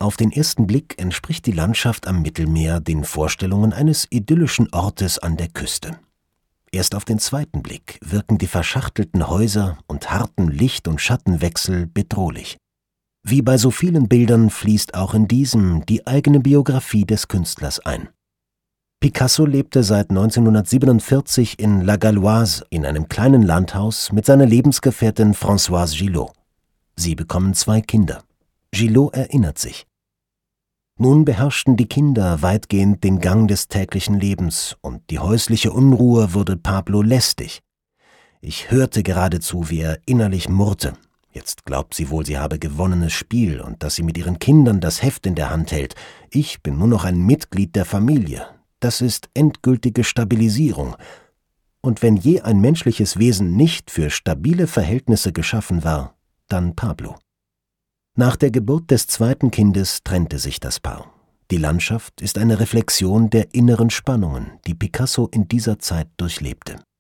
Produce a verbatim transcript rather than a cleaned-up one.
Auf den ersten Blick entspricht die Landschaft am Mittelmeer den Vorstellungen eines idyllischen Ortes an der Küste. Erst auf den zweiten Blick wirken die verschachtelten Häuser und harten Licht- und Schattenwechsel bedrohlich. Wie bei so vielen Bildern fließt auch in diesem die eigene Biografie des Künstlers ein. Picasso lebte seit neunzehnhundertsiebenundvierzig in La Galloise in einem kleinen Landhaus mit seiner Lebensgefährtin Françoise Gillot. Sie bekommen zwei Kinder. Gillot erinnert sich: Nun beherrschten die Kinder weitgehend den Gang des täglichen Lebens und die häusliche Unruhe wurde Pablo lästig. Ich hörte geradezu, wie er innerlich murrte. Jetzt glaubt sie wohl, sie habe gewonnenes Spiel und dass sie mit ihren Kindern das Heft in der Hand hält. Ich bin nur noch ein Mitglied der Familie. Das ist endgültige Stabilisierung. Und wenn je ein menschliches Wesen nicht für stabile Verhältnisse geschaffen war, dann Pablo. Nach der Geburt des zweiten Kindes trennte sich das Paar. Die Landschaft ist eine Reflexion der inneren Spannungen, die Picasso in dieser Zeit durchlebte.